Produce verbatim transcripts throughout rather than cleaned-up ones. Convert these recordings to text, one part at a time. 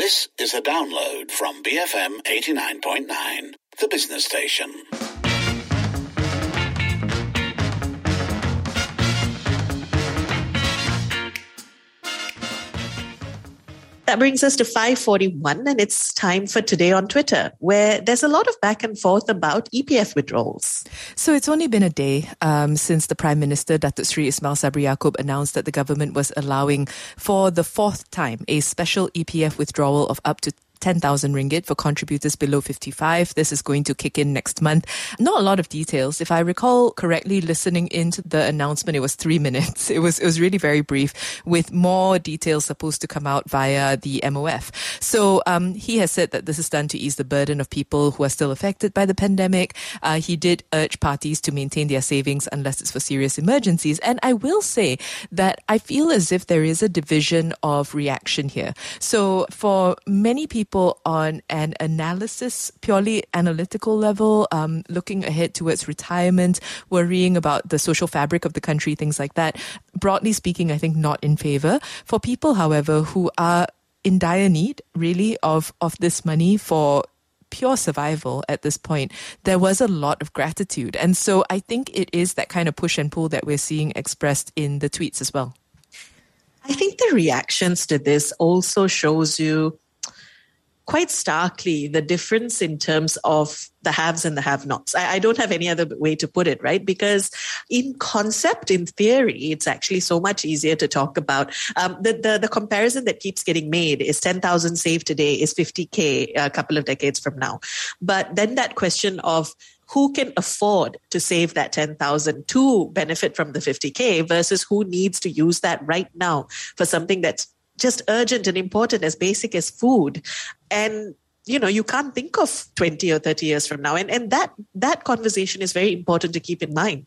This is a download from B F M eighty-nine point nine, the business station. That brings us to five forty-one, and it's time for Today on Twitter, where there's a lot of back and forth about E P F withdrawals. So it's only been a day um, since the Prime Minister, Datuk Seri Ismail Sabri Yaakob, announced that the government was allowing for the fourth time a special E P F withdrawal of up to ten thousand ringgit for contributors below fifty-five. This is going to kick in next month. Not a lot of details. If I recall correctly, listening into the announcement, it was three minutes. It was it was really very brief, with more details supposed to come out via the M O F. So um, he has said that this is done to ease the burden of people who are still affected by the pandemic. Uh, he did urge parties to maintain their savings unless it's for serious emergencies. And I will say that I feel as if there is a division of reaction here. So for many people, on an analysis, purely analytical level, um, looking ahead towards retirement, worrying about the social fabric of the country, things like that. Broadly speaking, I think not in favor. For people, however, who are in dire need, really, of, of this money for pure survival at this point, there was a lot of gratitude. And so I think it is that kind of push and pull that we're seeing expressed in the tweets as well. I think the reactions to this also shows you quite starkly the difference in terms of the haves and the have-nots. I, I don't have any other way to put it, right? Because in concept, in theory, it's actually so much easier to talk about. Um, the, the, the comparison that keeps getting made is ten thousand saved today is fifty K a couple of decades from now. But then that question of who can afford to save that ten thousand to benefit from the fifty K versus who needs to use that right now for something that's just urgent and important, as basic as food. And, you know, you can't think of twenty or thirty years from now. And, and that, that conversation is very important to keep in mind.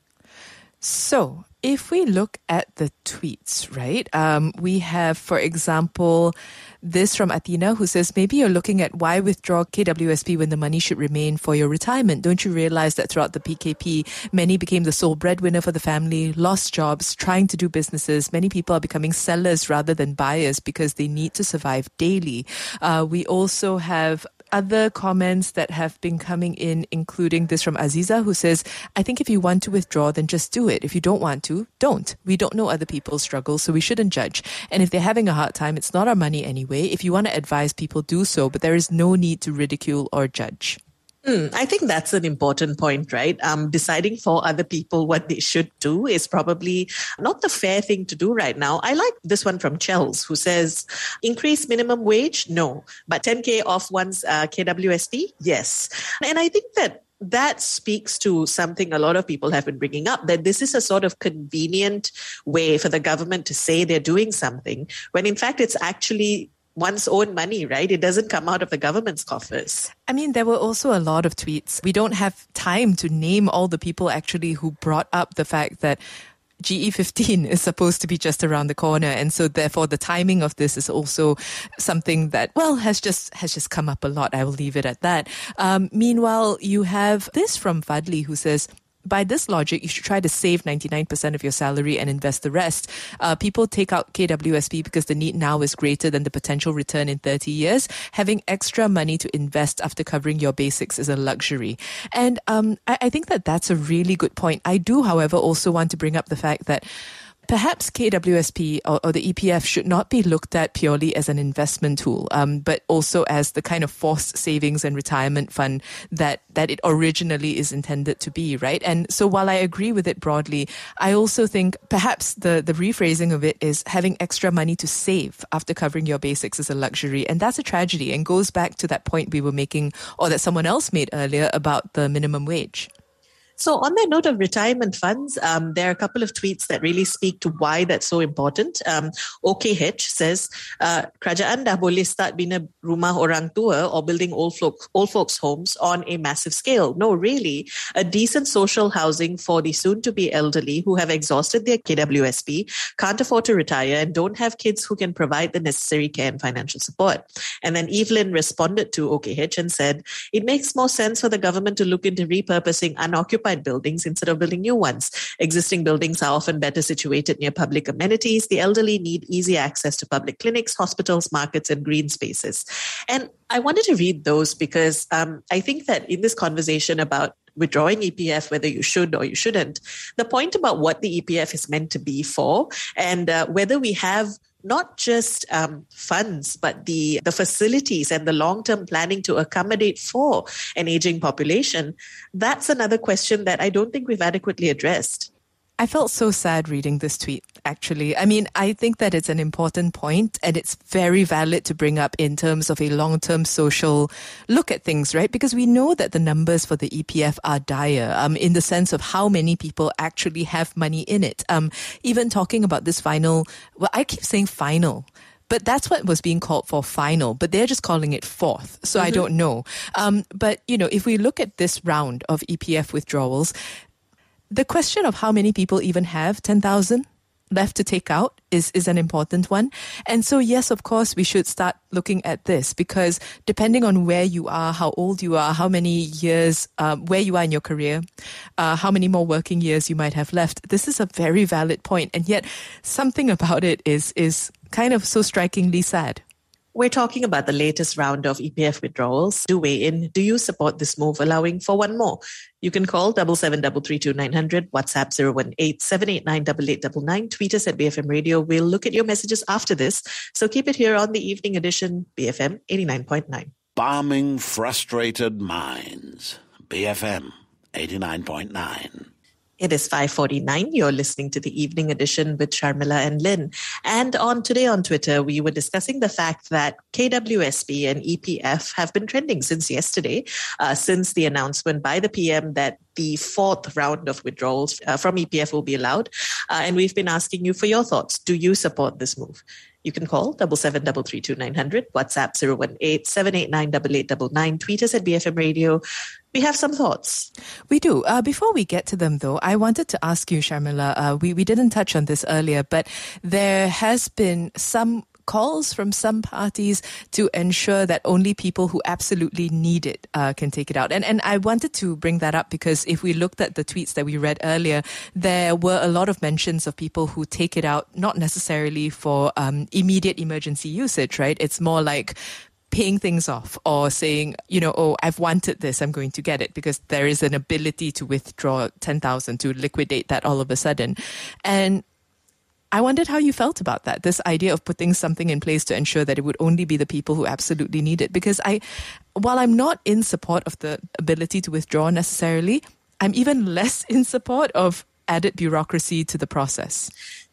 So if we look at the tweets, right, um, we have, for example, this from Athena, who says, maybe you're looking at why withdraw K W S P when the money should remain for your retirement. Don't you realize that throughout the P K P, many became the sole breadwinner for the family, lost jobs, trying to do businesses. Many people are becoming sellers rather than buyers because they need to survive daily. Uh, we also have other comments that have been coming in, including this from Aziza, who says, I think if you want to withdraw, then just do it. If you don't want to, don't. We don't know other people's struggles, so we shouldn't judge. And if they're having a hard time, it's not our money anyway. If you want to advise people, do so, but there is no need to ridicule or judge. Mm, I think that's an important point, right? Um, deciding for other people what they should do is probably not the fair thing to do right now. I like this one from Chels, who says, increase minimum wage? No. But ten K off one's uh, K W S P? Yes. And I think that that speaks to something a lot of people have been bringing up, that this is a sort of convenient way for the government to say they're doing something, when in fact it's actually one's own money, right? It doesn't come out of the government's coffers. I mean, there were also a lot of tweets. We don't have time to name all the people actually who brought up the fact that G E fifteen is supposed to be just around the corner. And so therefore the timing of this is also something that, well, has just has just come up a lot. I will leave it at that. Um, meanwhile, you have this from Fadli, who says, by this logic, you should try to save ninety-nine percent of your salary and invest the rest. Uh, people take out K W S P because the need now is greater than the potential return in thirty years. Having extra money to invest after covering your basics is a luxury. And um, I, I think that that's a really good point. I do, however, also want to bring up the fact that perhaps K W S P or, or the E P F should not be looked at purely as an investment tool, um, but also as the kind of forced savings and retirement fund that, that it originally is intended to be, right? And so while I agree with it broadly, I also think perhaps the, the rephrasing of it is having extra money to save after covering your basics is a luxury. And that's a tragedy and goes back to that point we were making, or that someone else made earlier, about the minimum wage. So on that note of retirement funds, um, there are a couple of tweets that really speak to why that's so important. Um, O K H says, uh, kerajaan dah boleh start bina rumah orang tua or building old folks, old folks homes on a massive scale. No, really, a decent social housing for the soon-to-be elderly who have exhausted their K W S P, can't afford to retire, and don't have kids who can provide the necessary care and financial support. And then Evelyn responded to O K H and said, it makes more sense for the government to look into repurposing unoccupied occupied buildings instead of building new ones. Existing buildings are often better situated near public amenities. The elderly need easy access to public clinics, hospitals, markets, and green spaces. And I wanted to read those because um, I think that in this conversation about withdrawing E P F, whether you should or you shouldn't, the point about what the E P F is meant to be for and uh, whether we have not just um, funds, but the, the facilities and the long-term planning to accommodate for an aging population, that's another question that I don't think we've adequately addressed. I felt so sad reading this tweet, actually. I mean, I think that it's an important point and it's very valid to bring up in terms of a long-term social look at things, right? Because we know that the numbers for the E P F are dire um, in the sense of how many people actually have money in it. Um, even talking about this final, well, I keep saying final. But that's what was being called for final, but they're just calling it fourth. So mm-hmm. I don't know. Um, but, you know, if we look at this round of E P F withdrawals, the question of how many people even have ten thousand left to take out is, is an important one. And so, yes, of course, we should start looking at this because depending on where you are, how old you are, how many years, um, where you are in your career, uh, how many more working years you might have left, this is a very valid point. And yet something about it is, is kind of so strikingly sad. We're talking about the latest round of E P F withdrawals. Do weigh in. Do you support this move, allowing for one more? You can call double seven double three two nine hundred, WhatsApp zero one eight seven eight nine eight eight nine nine, tweet us at B F M Radio. We'll look at your messages after this. So keep it here on the evening edition, B F M eighty-nine point nine. Balming frustrated minds, B F M eighty-nine point nine. It is five forty-nine. You're listening to the evening edition with Sharmila and Lynn. And on today on Twitter, we were discussing the fact that K W S P and E P F have been trending since yesterday, uh, since the announcement by the P M that the fourth round of withdrawals uh, from E P F will be allowed. Uh, and we've been asking you for your thoughts. Do you support this move? You can call double seven double three two nine hundred, WhatsApp zero one eight seven eight nine eight eight nine nine, tweet us at B F M Radio. We have some thoughts. We do. Uh, before we get to them, though, I wanted to ask you, Sharmila, uh, we, we didn't touch on this earlier, but there has been some calls from some parties to ensure that only people who absolutely need it uh, can take it out. And and I wanted to bring that up because if we looked at the tweets that we read earlier, there were a lot of mentions of people who take it out, not necessarily for um, immediate emergency usage, right? It's more like paying things off or saying, you know, oh, I've wanted this, I'm going to get it, because there is an ability to withdraw ten thousand, to liquidate that all of a sudden. And I wondered how you felt about that, this idea of putting something in place to ensure that it would only be the people who absolutely need it. Because I, while I'm not in support of the ability to withdraw necessarily, I'm even less in support of added bureaucracy to the process.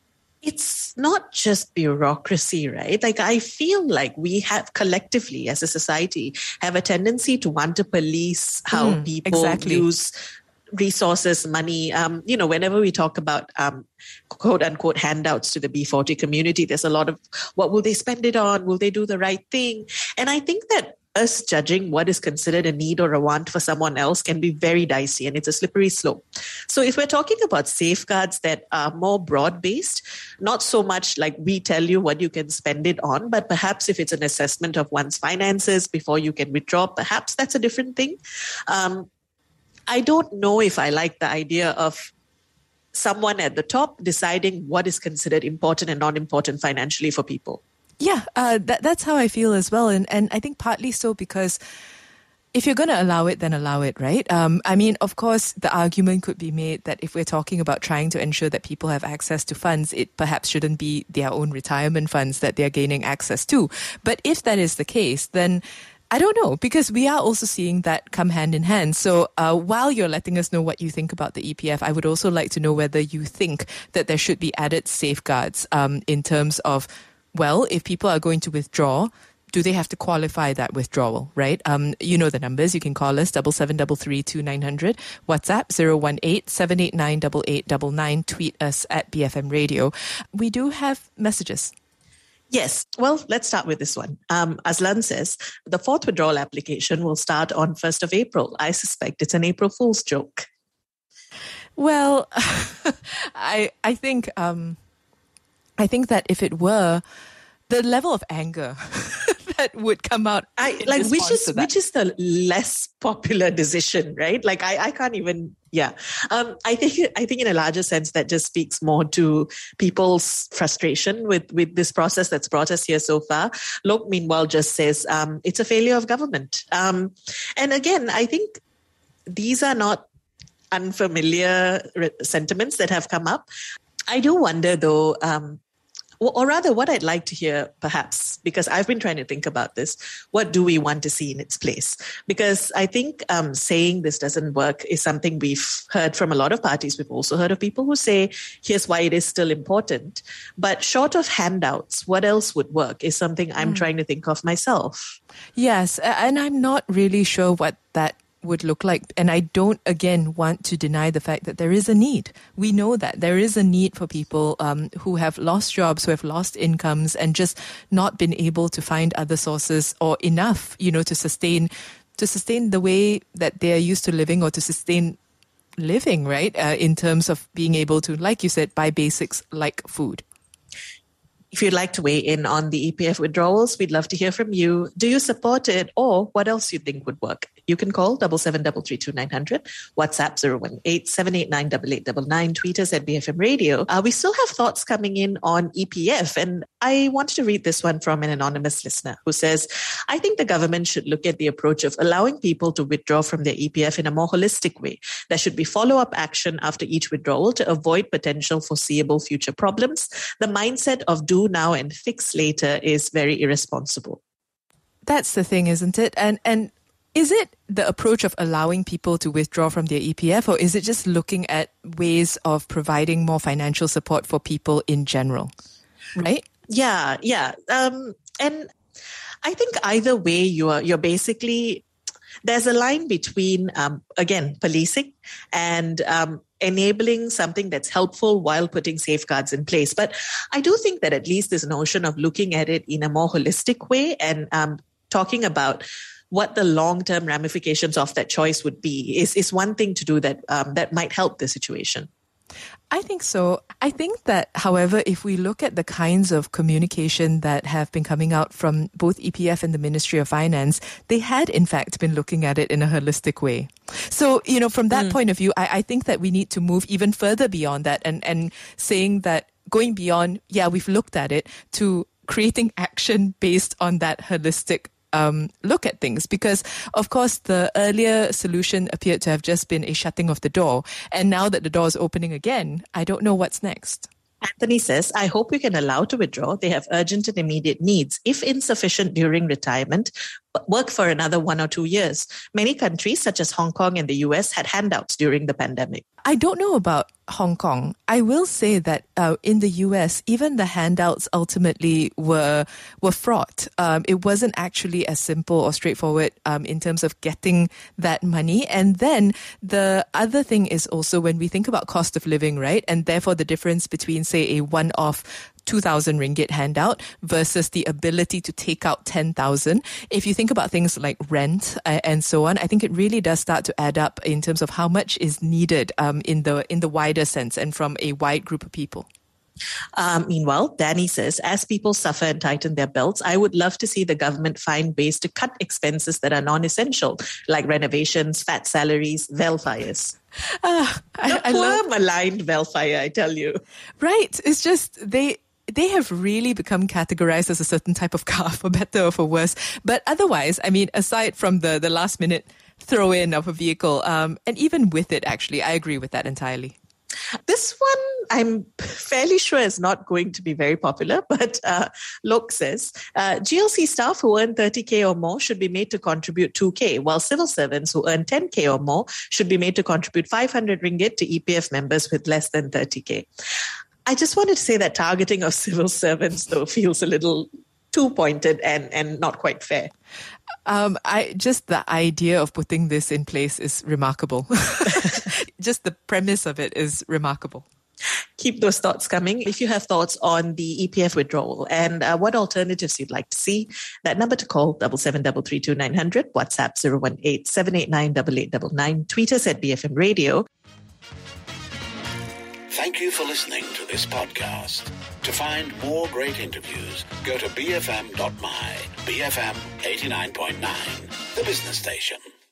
It's not just bureaucracy, right? Like, I feel like we have collectively as a society have a tendency to want to police how mm, people exactly. use resources, money. Um, you know, whenever we talk about um, quote unquote handouts to the B forty community, there's a lot of what will they spend it on? Will they do the right thing? And I think that us judging what is considered a need or a want for someone else can be very dicey, and it's a slippery slope. So if we're talking about safeguards that are more broad-based, not so much like we tell you what you can spend it on, but perhaps if it's an assessment of one's finances before you can withdraw, perhaps that's a different thing. Um, I don't know if I like the idea of someone at the top deciding what is considered important and not important financially for people. Yeah, uh, that, that's how I feel as well. And, and I think partly so because if you're going to allow it, then allow it, right? Um, I mean, of course, the argument could be made that if we're talking about trying to ensure that people have access to funds, it perhaps shouldn't be their own retirement funds that they're gaining access to. But if that is the case, then I don't know, because we are also seeing that come hand in hand. So uh, while you're letting us know what you think about the E P F, I would also like to know whether you think that there should be added safeguards um, in terms of, well, if people are going to withdraw, do they have to qualify that withdrawal, right? Um, you know the numbers. You can call us, double seven double three two nine hundred, WhatsApp zero one eight seven eight nine eight eight nine nine, tweet us at B F M Radio. We do have messages. Yes. Well, let's start with this one. Um, Aslan says, the fourth withdrawal application will start on first of April. I suspect it's an April Fool's joke. Well, I I think um, I think that if it were, the level of anger that would come out. I like which is which is the less popular decision, right? Like I, I can't even yeah. Um, I think I think in a larger sense that just speaks more to people's frustration with with this process that's brought us here so far. Lok, meanwhile, just says um, it's a failure of government. Um, and again, I think these are not unfamiliar re- sentiments that have come up. I do wonder, though. Um, Or rather, what I'd like to hear, perhaps, because I've been trying to think about this, what do we want to see in its place? Because I think um, saying this doesn't work is something we've heard from a lot of parties. We've also heard of people who say, here's why it is still important. But short of handouts, what else would work is something I'm mm. trying to think of myself. Yes, and I'm not really sure what that would look like. And I don't, again, want to deny the fact that there is a need. We know that there is a need for people um, who have lost jobs, who have lost incomes and just not been able to find other sources or enough, you know, to sustain, to sustain the way that they are used to living or to sustain living, right? Uh, in terms of being able to, like you said, buy basics like food. If you'd like to weigh in on the E P F withdrawals, we'd love to hear from you. Do you support it, or what else you think would work? You can call double seven double three two nine hundred, WhatsApp zero one eight seven eight nine eight eight nine nine, tweet us at B F M Radio. Uh, we still have thoughts coming in on E P F, and I wanted to read this one from an anonymous listener who says, I think the government should look at the approach of allowing people to withdraw from their E P F in a more holistic way. There should be follow-up action after each withdrawal to avoid potential foreseeable future problems. The mindset of do now and fix later is very irresponsible. That's the thing, isn't it? And and is it the approach of allowing people to withdraw from their E P F, or is it just looking at ways of providing more financial support for people in general? Right? Yeah, yeah. Um, and I think either way, you are you're basically, there's a line between, um, again, policing and um, enabling something that's helpful while putting safeguards in place. But I do think that at least this notion of looking at it in a more holistic way and um, talking about what the long-term ramifications of that choice would be is, is one thing to do that um, that might help the situation. I think so. I think that, however, if we look at the kinds of communication that have been coming out from both E P F and the Ministry of Finance, they had, in fact, been looking at it in a holistic way. So, you know, from that mm. point of view, I, I think that we need to move even further beyond that and, and saying that going beyond, yeah, we've looked at it, to creating action based on that holistic Um, look at things, because of course the earlier solution appeared to have just been a shutting of the door, and now that the door is opening again, I don't know what's next. Anthony says, I hope we can allow to withdraw. They have urgent and immediate needs. If insufficient during retirement, work for another one or two years. Many countries, such as Hong Kong and the U S, had handouts during the pandemic. I don't know about Hong Kong. I will say that uh, in the U S, even the handouts ultimately were were fraught. Um, it wasn't actually as simple or straightforward um, in terms of getting that money. And then the other thing is also when we think about cost of living, right? And therefore the difference between, say, a one-off two thousand ringgit handout versus the ability to take out ten thousand. If you think about things like rent uh, and so on, I think it really does start to add up in terms of how much is needed um, in the in the wider sense and from a wide group of people. Um, meanwhile, Danny says, as people suffer and tighten their belts, I would love to see the government find ways to cut expenses that are non-essential, like renovations, fat salaries, velfires. Uh, I, the I poor love... maligned velfire, I tell you. Right. It's just they... They have really become categorized as a certain type of car, for better or for worse. But otherwise, I mean, aside from the, the last minute throw in of a vehicle, um, and even with it, actually, I agree with that entirely. This one, I'm fairly sure is not going to be very popular, but uh, Lok says, uh, G L C staff who earn thirty K or more should be made to contribute two K, while civil servants who earn ten K or more should be made to contribute five hundred ringgit to E P F members with less than thirty K. I just wanted to say that targeting of civil servants, though, feels a little too pointed and, and not quite fair. Um, I just the idea of putting this in place is remarkable. Just the premise of it is remarkable. Keep those thoughts coming. If you have thoughts on the E P F withdrawal and uh, what alternatives you'd like to see, that number to call, double seven double three two nine hundred, WhatsApp zero one eight seven eight nine eight eight nine nine, tweet us at B F M Radio. Thank you for listening to this podcast. To find more great interviews, go to b f m dot m y, B F M eighty-nine point nine, the business station.